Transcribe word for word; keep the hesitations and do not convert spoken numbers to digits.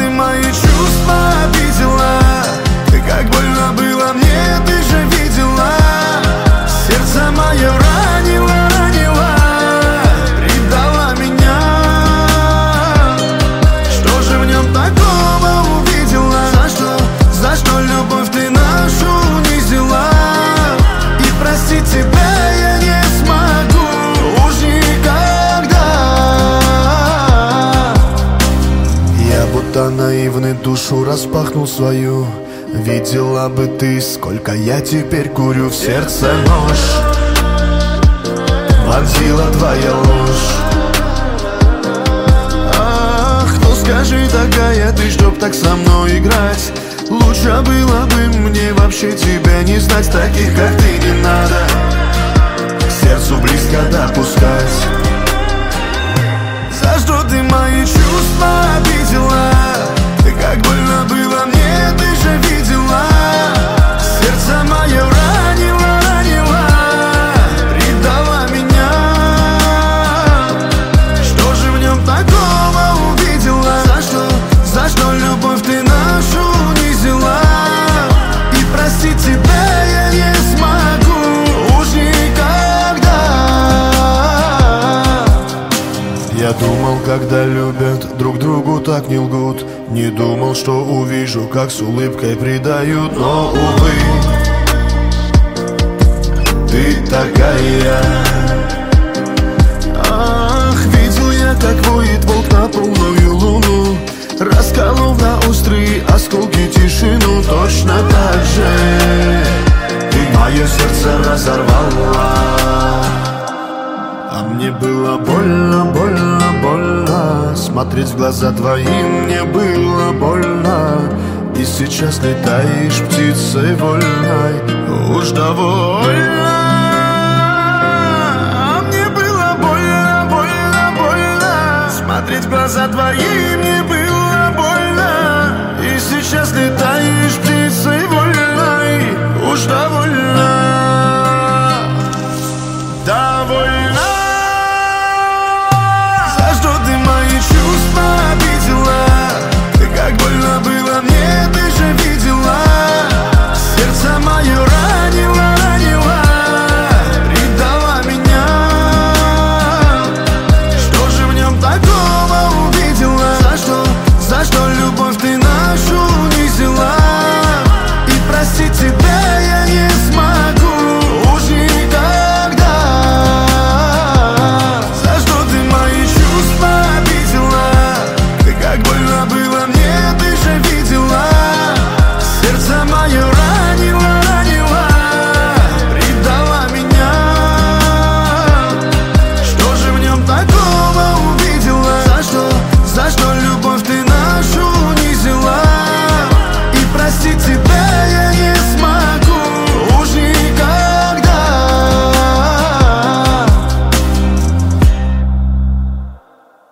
мои чувства обидела? Ты как больно было мне, ты же видела. Сердце мое ранило, ранило, предала меня. Что же в нем такого увидела? За что, за что любовь ты нашу унизила? И простить тебя я не смогу уж никогда. Я будто наивный душу распахнул свою. Видела бы ты, сколько я теперь курю. В сердце нож вонзила твоя ложь. Ах, ну скажи, такая ты, чтоб так со мной играть. Лучше было бы мне вообще тебя не знать. Таких, как ты, не надо к сердцу близко допускать. За что ты мои чувства обидела? Ты как больно было мне, ты же видела. Сердце мое ранило, ранило, предала меня. Что же в нем такого увидела? За что, за что любовь ты нашу унизила? И простить тебя я не смогу уж никогда. Я думал, когда любят, друг другу так не лгут. Не думал, что увижу, как с улыбкой предают. Но, увы, ты такая. Ах, видел я, как воет волк на полную луну, расколов на острые осколки тишину. Точно так же ты мое сердце разорвала. А мне было больно, больно, больно. Смотреть в глаза твои мне было больно. И сейчас летаешь птицей вольной. Уж довольно. А мне было больно, больно. Смотреть в глаза твои мне